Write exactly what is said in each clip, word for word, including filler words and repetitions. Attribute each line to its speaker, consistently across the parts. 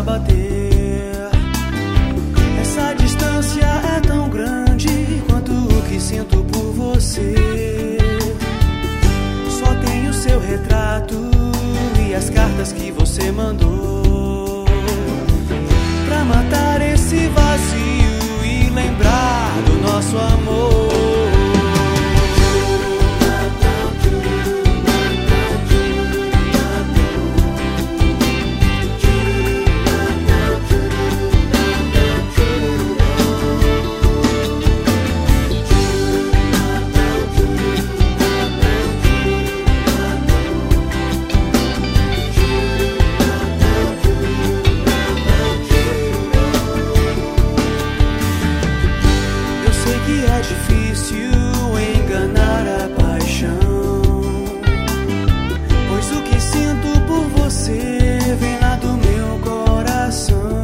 Speaker 1: a bater. Essa distância é tão grande quanto o que sinto por você. Só tenho seu retrato e as cartas que você mandou, pra matar esse vazio e lembrar do nosso amor. É difícil enganar a paixão, pois o que sinto por você vem lá do meu coração.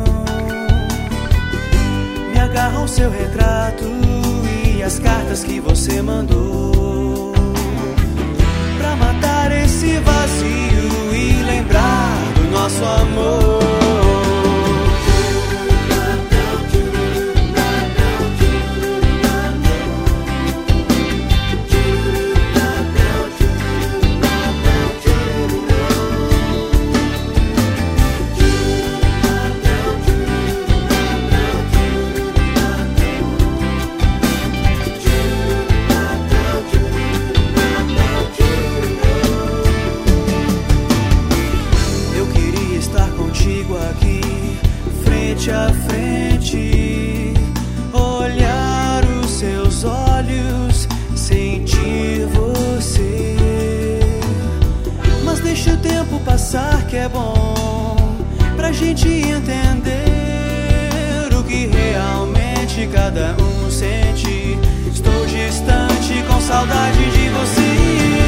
Speaker 1: Me agarro ao seu retrato e as cartas que você mandou, pra matar esse vazio e lembrar do nosso amor. Aqui, frente a frente, olhar os seus olhos, sentir você. Mas deixa o tempo passar que é bom, pra gente entender o que realmente cada um sente. Estou distante com saudade de você.